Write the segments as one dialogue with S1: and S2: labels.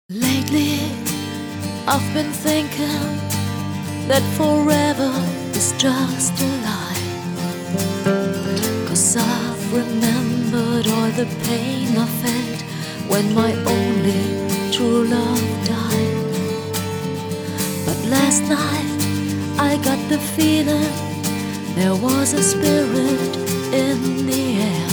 S1: Lately, I've been thinking that forever is just a lie. 'Cause I've remembered all the pain I felt when my only true love died. But last night, I got the feeling there was a spirit in the air.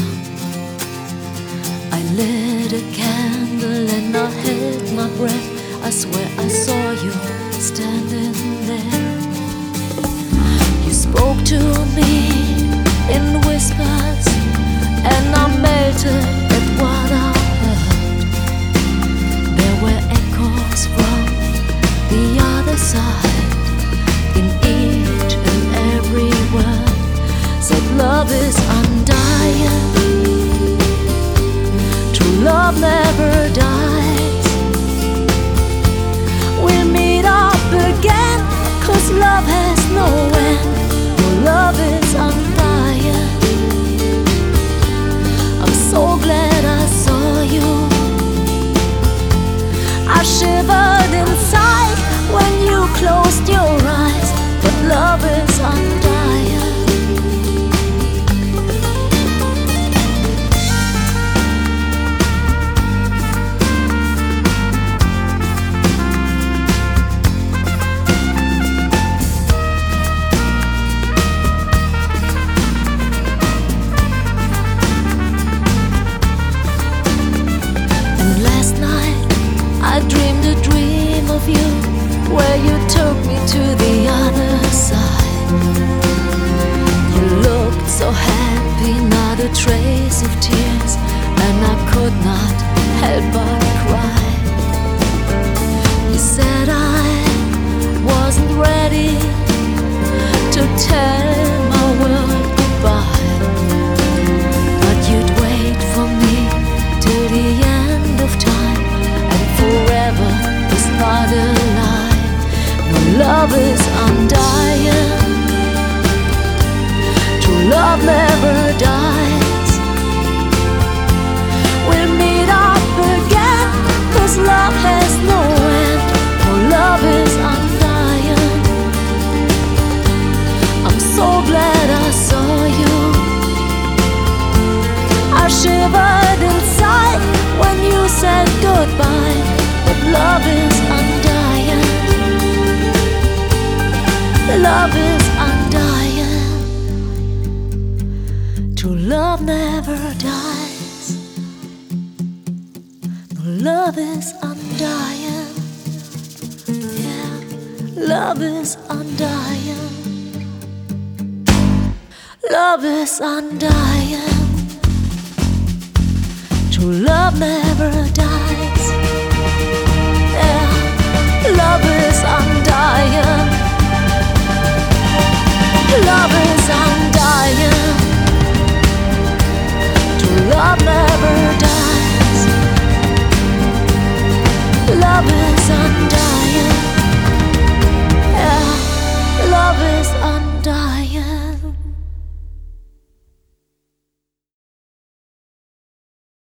S1: I lit a candle and I held my breath. I swear I saw you standing there. You spoke to me in whispers, and I melted at what I heard. There were echoes from the other side in each and every word. Said love is undying, love never dies. We'll meet up again, 'cause love has no end. Your love is undying. I'm so glad I saw you. I shivered inside when you closed your eyes. But love is undying. I dreamed a dream of you, where you took me to the other side. You looked so happy, not a trace of tears, and I could not help but cry. You said I wasn't ready to tell my world goodbye, but you'd wait for me till the end of time. Forever is not a lie. No, love is undying. True love never dies. We'll meet up again, 'cause love has no end. No, love is undying. I'm so glad I saw you. I shivered inside when you said goodbye. But love is undying. Love is undying. True love never dies. No, love is undying. Yeah, love is undying. Love is undying.